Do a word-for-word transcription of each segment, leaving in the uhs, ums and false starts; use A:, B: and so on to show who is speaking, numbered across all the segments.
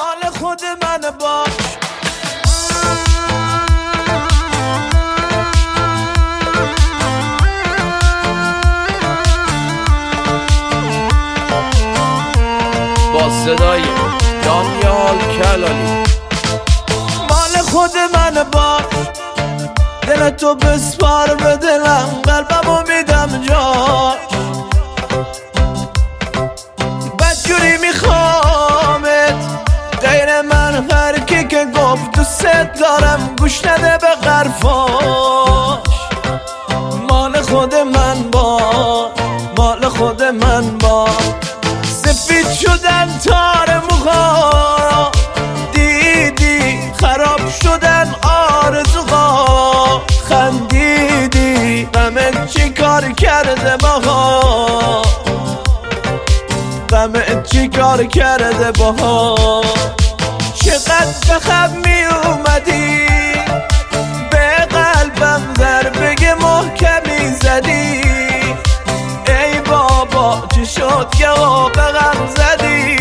A: مال خود من باش.
B: با صدای دانیال کلالی.
A: مال خود من باش، دل تو بسپار به دلم، قلبمو میدم جاش. بدجوری میخوامت، غیر من هر کی که گفت دوست دارم گوش نده به حرفاش. مال خود من باش، مال خود من باش. سفید شدن تار موها، دیدی خراب شدن آرزوها. خندیدی غمت چی کار کرده باها، غمت چی کار کرده باها. چقدر به خم می اومدی، به قلبم ضربه محکمی زدی. ای بابا چی شد یه خواب به غم زدی،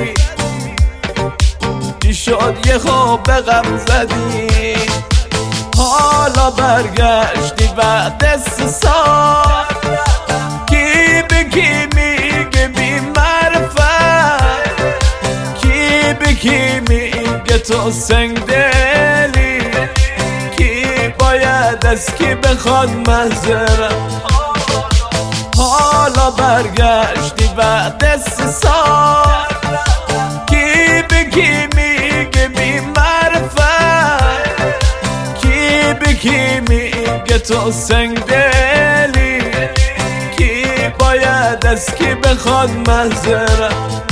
A: چی شد یه خواب به غم زدی. حالا برگشتی بعد سه سال، کی به کی میگه بی معرفت، کی به کی میگه تو سنگ دلی، کی باید از کی بخواد معذرت. حالا برگشتی بعد سه سال، کی به کی میگه بی معرفت، کی به کی میگه تو سنگ دلی، کی باید از کی بخواد معذرت.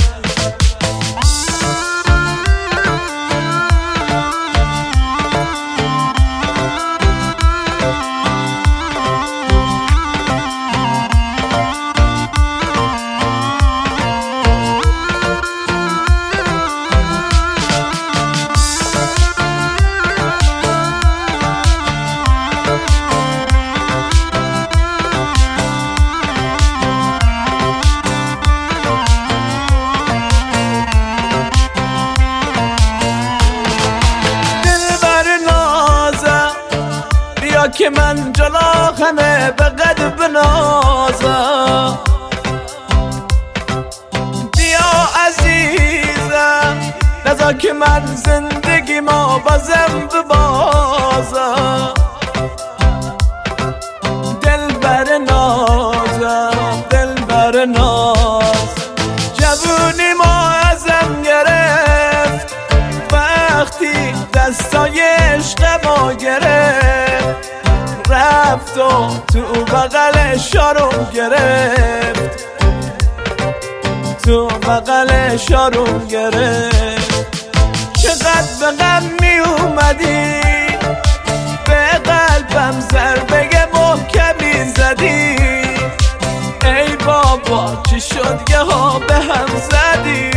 A: که من جلا همه به قد بنازم، بیا عزیزم نزا که من زندگی ما بازم ببازم. دل بر نازم، دل بر ناز، جوونی ما ازم گرفت وقتی دستای عشق ما گرفت. رفت و تو بغل شاروم گرفت، تو بغل شاروم گرفت. چقدر به غم می اومدی، به قلبم ضربه محکمی زدی. ای بابا چی شد یه ها به هم زدی،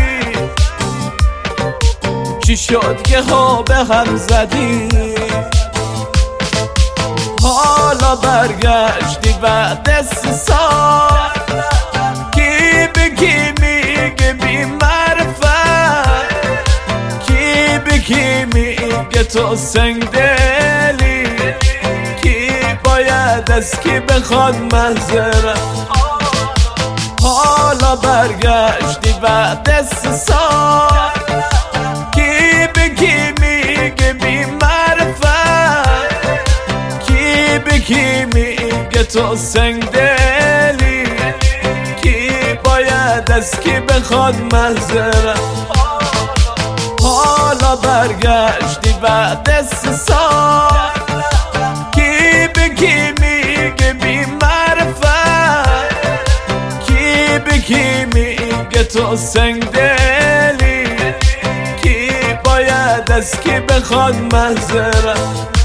A: چی شد یه ها به هم زدی. حالا برگشتی بعد سه سال، کی به کی میگه بی معرفت، کی به کی میگه تو سنگ دلی، کی باید از کی بخواد معذرت. حالا برگشتی بعد سه سال، کی به کی میگه بی معرفت، کی میگه تو سنگ دلی، کی باید از کی بخواد معذرت. حالا برگشتی بعد سه سال، کی به کی میگه بی معرفت، کی به کی میگه تو سنگ دلی، کی باید از کی بخواد معذرت.